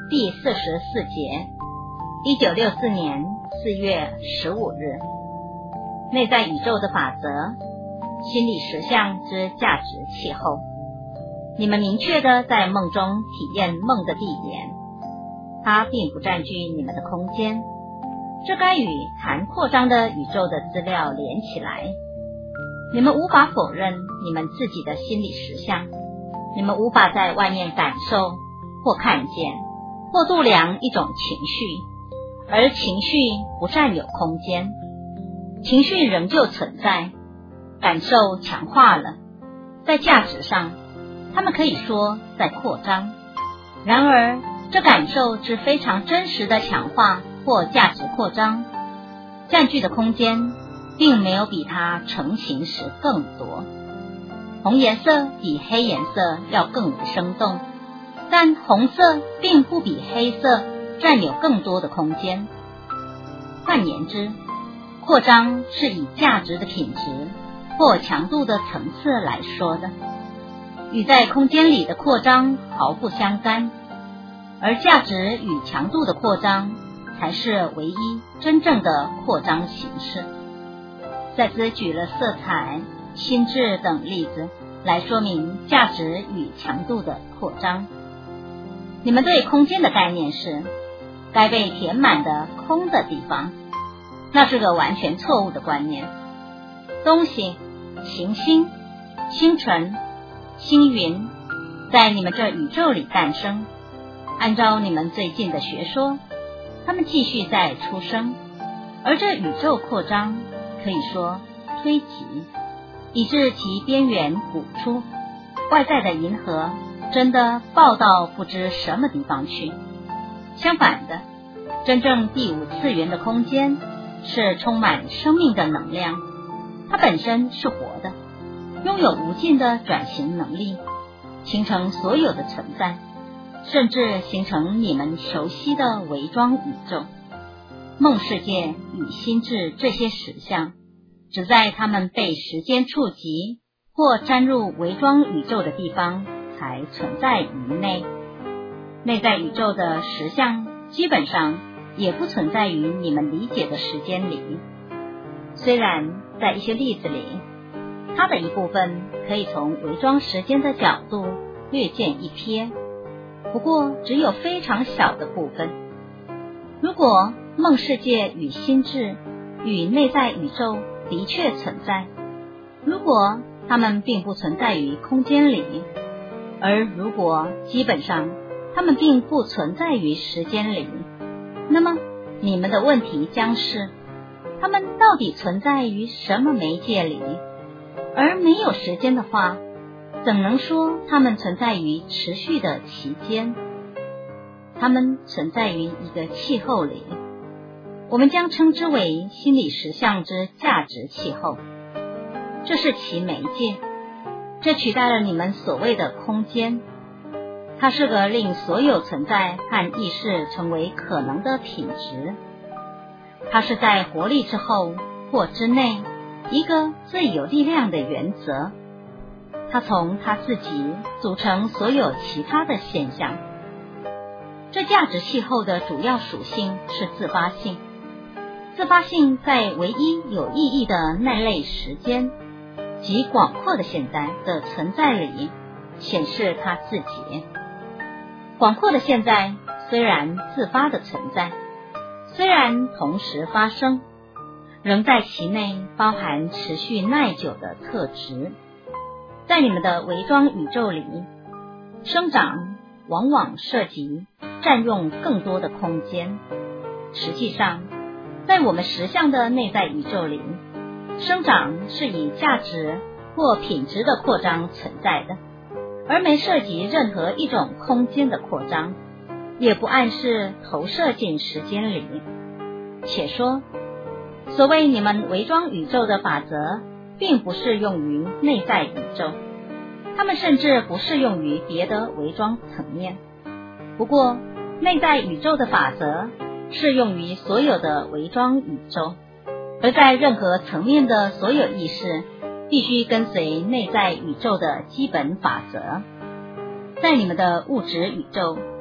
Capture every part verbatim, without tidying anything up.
第四十四节，一九六四年四月十五日，内在宇宙的法则，心理实相之价值气候。你们明确的在梦中体验梦的地点，它并不占据你们的空间，这该与谈扩张的宇宙的资料连起来。你们无法否认你们自己的心理实相，你们无法在外面感受或看见或度量一种情绪，而情绪不占有空间，情绪仍旧存在，感受强化了，在价值上他们可以说在扩张，然而这感受之非常真实的强化或价值扩张占据的空间并没有比它成型时更多。红颜色比黑颜色要更为生动，但红色并不比黑色占有更多的空间。换言之，扩张是以价值的品质或强度的层次来说的，与在空间里的扩张毫不相干，而价值与强度的扩张才是唯一真正的扩张形式。再次举了色彩、心智等例子来说明价值与强度的扩张。你们对空间的概念是该被填满的空的地方，那是个完全错误的观念。东西、行星、星辰、星云在你们这宇宙里诞生，按照你们最近的学说，它们继续在出生，而这宇宙扩张可以说推挤，以致其边缘鼓出，外在的银河真的爆到不知什么地方去。相反的，真正第五次元的空间是充满生命的能量，它本身是活的，拥有无尽的转型能力，形成所有的存在，甚至形成你们熟悉的伪装宇宙。梦世界与心智这些实相只在它们被时间触及或沾入伪装宇宙的地方才存在于内。内在宇宙的实相基本上也不存在于你们理解的时间里，虽然在一些例子里，它的一部分可以从伪装时间的角度略见一瞥，不过只有非常小的部分。如果梦世界与心智与内在宇宙的确存在，如果它们并不存在于空间里，而如果基本上它们并不存在于时间里，那么你们的问题将是，它们到底存在于什么媒介里？而没有时间的话，怎能说它们存在于持续的期间？它们存在于一个气候里，我们将称之为心理实相之价值气候，这是其媒介，这取代了你们所谓的空间，它是个令所有存在和意识成为可能的品质，它是在活力之后或之内一个最有力量的原则，它从它自己组成所有其他的现象。这价值气候的主要属性是自发性，自发性在唯一有意义的那类时间及广阔的现在的存在里显示它自己。广阔的现在虽然自发的存在，虽然同时发生，仍在其内包含持续耐久的特质。在你们的伪装宇宙里，生长往往涉及占用更多的空间。实际上，在我们实相的内在宇宙里，生长是以价值或品质的扩张存在的，而没涉及任何一种空间的扩张，也不暗示投射进时间里。且说，所谓你们伪装宇宙的法则并不适用于内在宇宙，它们甚至不适用于别的伪装层面。不过内在宇宙的法则适用于所有的伪装宇宙，而在任何层面的所有意识必须跟随内在宇宙的基本法则。在你们的物质宇宙，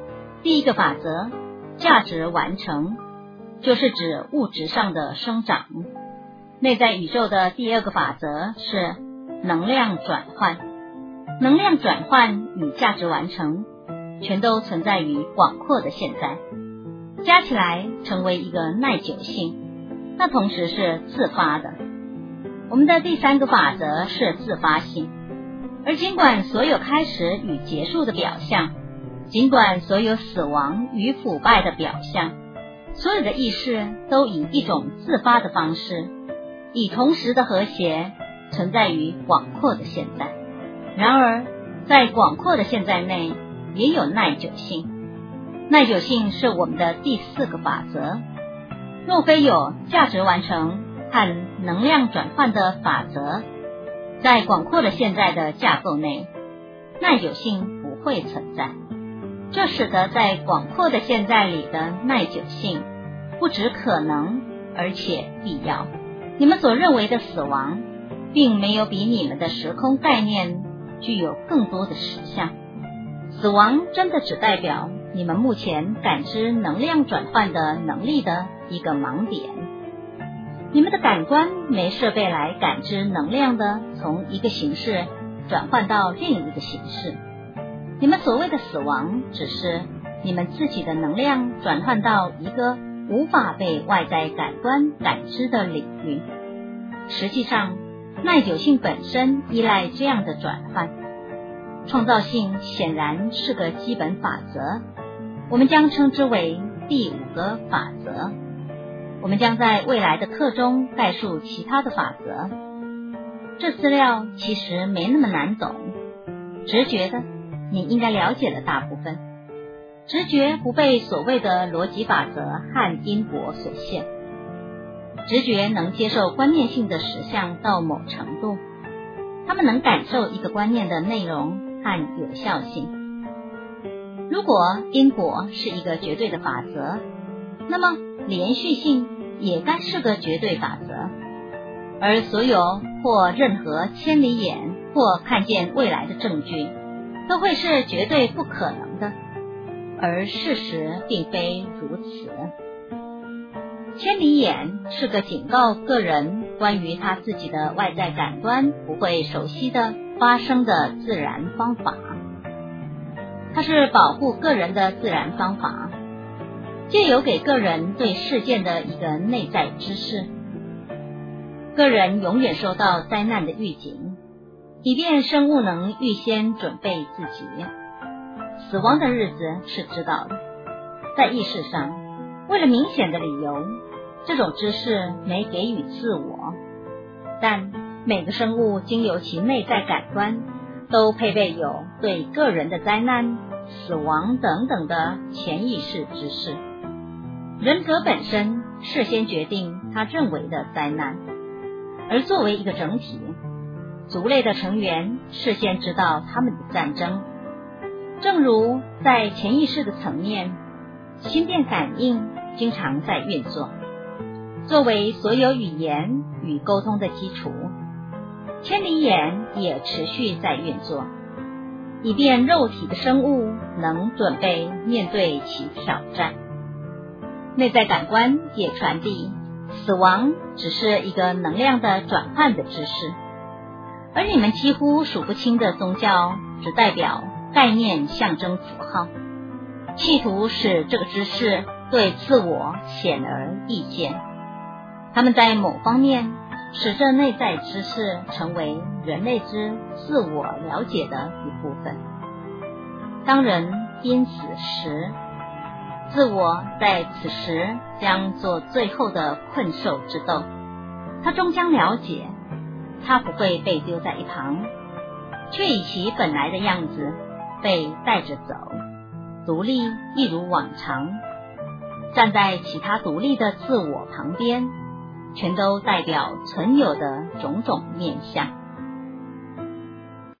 第一个法则，价值完成，就是指物质上的生长。内在宇宙的第二个法则是能量转换，能量转换与价值完成全都存在于广阔的现在，加起来成为一个耐久性，那同时是自发的。我们的第三个法则是自发性，而尽管所有开始与结束的表象，尽管所有死亡与腐败的表象，所有的意识都以一种自发的方式，以同时的和谐存在于广阔的现在。然而在广阔的现在内也有耐久性，耐久性是我们的第四个法则。若非有价值完成和能量转换的法则，在广阔的现在的架构内，耐久性不会存在。这使得在广阔的现在里的耐久性不只可能，而且必要。你们所认为的死亡，并没有比你们的时空概念具有更多的实相。死亡真的只代表你们目前感知能量转换的能力的一个盲点。你们的感官没设备来感知能量的从一个形式转换到另一个形式。你们所谓的死亡，只是你们自己的能量转换到一个无法被外在感官感知的领域。实际上，耐久性本身依赖这样的转换。创造性显然是个基本法则，我们将称之为第五个法则。我们将在未来的课中概述其他的法则。这资料其实没那么难懂，直觉的你应该了解了大部分。直觉不被所谓的逻辑法则和因果所限，直觉能接受观念性的实相到某程度，他们能感受一个观念的内容和有效性。如果因果是一个绝对的法则，那么连续性也该是个绝对法则，而所有或任何千里眼或看见未来的证据都会是绝对不可能的，而事实并非如此。千里眼是个警告个人关于他自己的外在感官不会熟悉的发生的自然方法，它是保护个人的自然方法，借由给个人对事件的一个内在知识。个人永远受到灾难的预警，以便生物能预先准备自己。死亡的日子是知道的，在意识上，为了明显的理由，这种知识没给予自我，但每个生物经由其内在感官都配备有对个人的灾难、死亡等等的潜意识知识。人格本身事先决定他认为的灾难，而作为一个整体，族类的成员事先知道他们的战争。正如在潜意识的层面，心电感应经常在运作，作为所有语言与沟通的基础，千里眼也持续在运作，以便肉体的生物能准备面对其挑战。内在感官也传递死亡只是一个能量的转换的知识，而你们几乎数不清的宗教只代表概念象征符号，企图使这个知识对自我显而易见。他们在某方面使这内在知识成为人类之自我了解的一部分。当人濒死时，自我在此时将做最后的困兽之斗，他终将了解，他不会被丢在一旁，却以其本来的样子被带着走，独立一如往常，站在其他独立的自我旁边，全都代表存有的种种面相。